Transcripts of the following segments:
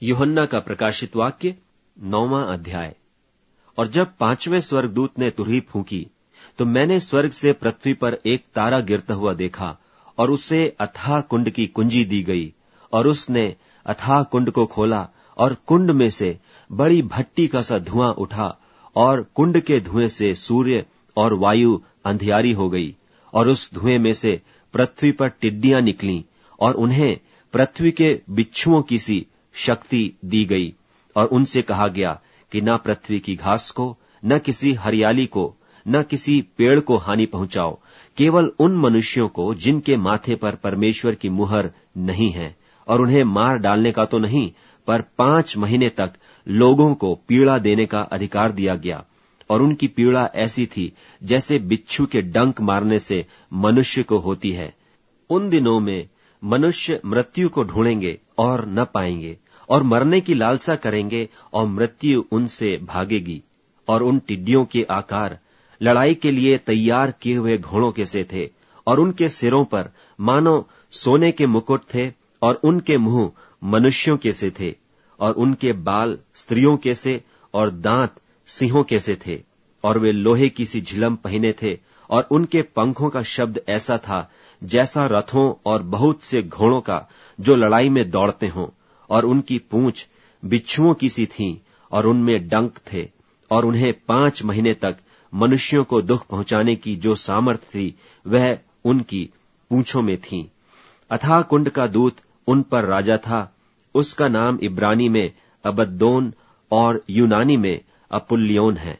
यूहन्ना का प्रकाशित वाक्य 9वां अध्याय। और जब 5वें स्वर्गदूत ने तुरही फूंकी तो मैंने स्वर्ग से पृथ्वी पर एक तारा गिरता हुआ देखा, और उसे अथाह कुंड की कुंजी दी गई। और उसने अथाह कुंड को खोला, और कुंड में से बड़ी भट्टी का सा धुआं उठा, और कुंड के धुएं से सूर्य और वायु अंधियारी हो गई। और उस धुएं में से पृथ्वी पर टिड्डियां निकलीं, और उन्हें पृथ्वी के बिच्छुओं की सी शक्ति दी गई। और उनसे कहा गया कि न पृथ्वी की घास को, न किसी हरियाली को, न किसी पेड़ को हानि पहुंचाओ, केवल उन मनुष्यों को जिनके माथे पर परमेश्वर की मुहर नहीं है। और उन्हें मार डालने का तो नहीं, पर 5 महीने तक लोगों को पीड़ा देने का अधिकार दिया गया। और उनकी पीड़ा ऐसी थी जैसे बिच्छू के डंक मारने से मनुष्य को होती है। उन दिनों में मनुष्य मृत्यु को ढूंढेंगे और न पाएंगे, और मरने की लालसा करेंगे और मृत्यु उनसे भागेगी। और उन टिड्डियों के आकार लड़ाई के लिए तैयार किए हुए घोड़ों के से थे, और उनके सिरों पर मानो सोने के मुकुट थे, और उनके मुंह मनुष्यों के से थे, और उनके बाल स्त्रियों के से, और दांत सिंहों के से थे। और वे लोहे की सी झिलम पहने थे, और उनके पंखों का शब्द ऐसा था जैसा रथों और बहुत से घोड़ों का जो लड़ाई में दौड़ते हों। और उनकी पूंछ बिच्छुओं की सी थी, और उनमें डंक थे। और उन्हें 5 महीने तक मनुष्यों को दुख पहुंचाने की जो सामर्थ थी वह उनकी पूंछों में थी। अथाह कुंड का दूत उन पर राजा था। उसका नाम इब्रानी में अबद्दोन और यूनानी में अपुल्योन है।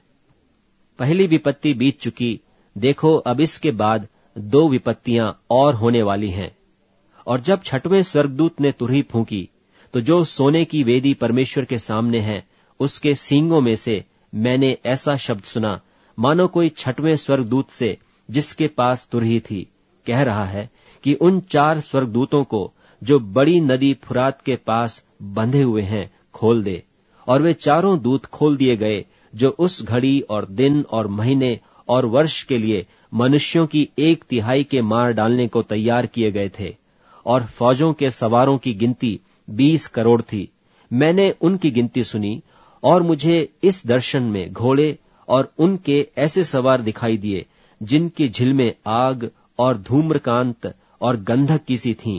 पहली विपत्ति बीत चुकी, देखो अब इसके बाद 2 विपत्तियां और होने वाली हैं। और जब 6वें स्वर्गदूत ने तुरही फूंकी तो जो सोने की वेदी परमेश्वर के सामने है उसके सींगों में से मैंने ऐसा शब्द सुना, मानो कोई 6वें स्वर्गदूत से जिसके पास तुरही थी कह रहा है कि उन 4 स्वर्गदूतों को जो बड़ी नदी फुरात के पास बंधे हुए हैं खोल दे। और वे 4 दूत खोल दिए गए जो उस घड़ी और दिन और महीने और वर्ष के लिए मनुष्यों की 1/3 के मार डालने को तैयार किए गए थे। और फौजों के सवारों की गिनती 20 करोड़ थी। मैंने उनकी गिनती सुनी, और मुझे इस दर्शन में घोड़े और उनके ऐसे सवार दिखाई दिए जिनकी झिलमें आग और धूम्रकांत और गंधक की सी थीं।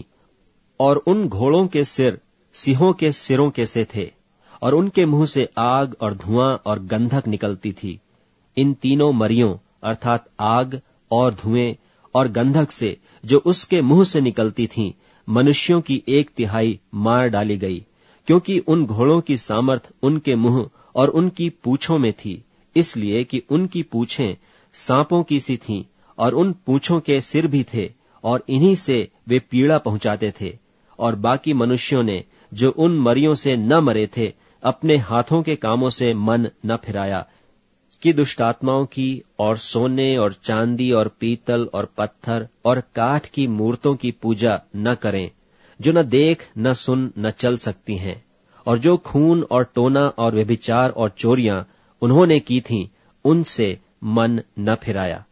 और उन घोड़ों के सिर सिंहों के सिरों के से थे, और उनके मुंह से आग और धुआं और गंधक निकलती थी। इन तीनों मरियों अर्थात आग और धुएं और गंधक से जो उसके मुंह से निकलती थीं, मनुष्यों की 1/3 मार डाली गई, क्योंकि उन घोड़ों की सामर्थ उनके मुंह और उनकी पूंछों में थी, इसलिए कि उनकी पूंछें सांपों की सी थीं, और उन पूंछों के सिर भी थे, और इन्हीं से वे पीड़ा पहुंचाते थे। और बाकी मनुष्यों ने जो उन मरियों से न मरे थे अपने हाथों के कामों से मन न फिराया कि दुष्टात्माओं की और सोने और चांदी और पीतल और पत्थर और काठ की मूर्तों की पूजा न करें, जो न देख न सुन न चल सकती हैं। और जो खून और टोना और व्यभिचार और चोरियां उन्होंने की थीं, उनसे मन न फिराया।